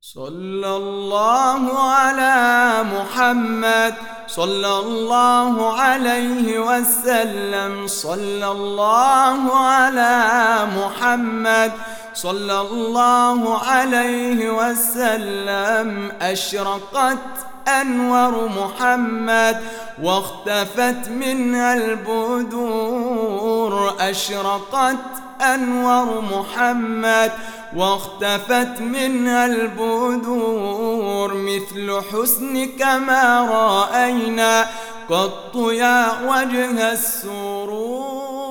صلى الله على محمد صلى الله عليه وسلم. صلى الله على محمد صلى الله عليه وسلم. أشرقت أنوار محمد واختفت منها البدور. أشرقت أنوار محمد واختفت منها البدور. مثل حسنك ما رأينا قط يا وجه السرور.